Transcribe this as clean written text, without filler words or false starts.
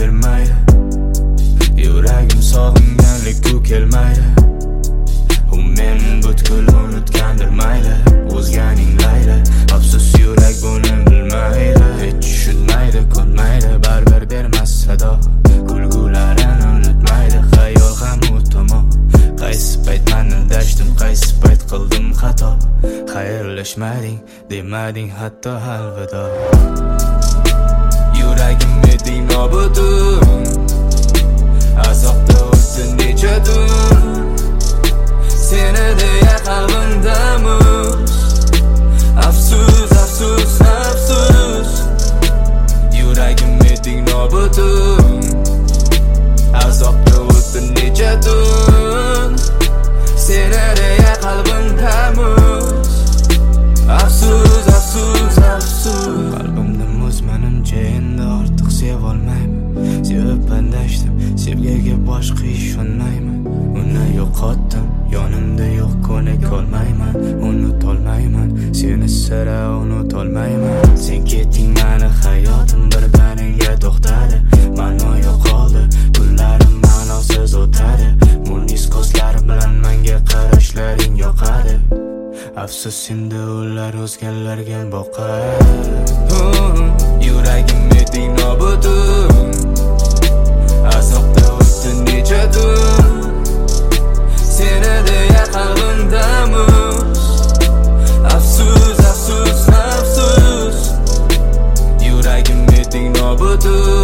bermaydi. Yuragim sog'inganlik-ku kelmaydi. U meni butkul unutgandir mayli, o'zganing layli. Afsus yurak buni bilmaydi, hech tushunmaydi, ko'nmaydi, baribir bermas sado. Kulgularini unutmaydi, xayol ham o'tamo. Qaysi payt mani dashtim, qaysi payt qildim xato. Xayrlashmading, demading hatto alvido. Yuragim eding nobudun, azobda o'tdi necha tun. Seni deya qalbimda muz. Afsus, afsus, afsus. Yuragim eding nobudun, azobda o'tdi necha tun. Seni deya qalbimda muz. Afsus, afsus, afsus. Qalbimda muz menimcha endi ortiq sevolmayman. Sevib pandashdim, sevgiga boshqa ishonmayman. Uni yo'qotdim, yonimda yo'q, ko'nik olmayman. Unutolmayman, seni sira unutolmayman. Sen ketding, mani hayotim birbaringga to'xtadi. Ma'no yo'qoldi, kunlarim ma'nosiz o'tadi. Munis ko'zlari bilan menga qarashlaring yoqadi. Afsus, endi ular o'zgalarga boqadi. Yuragim eding nobudun, azobda o'tdi necha tun. Seni deya qalbimda muz. Afsus, afsus, afsus. Yuragim eding nobudun,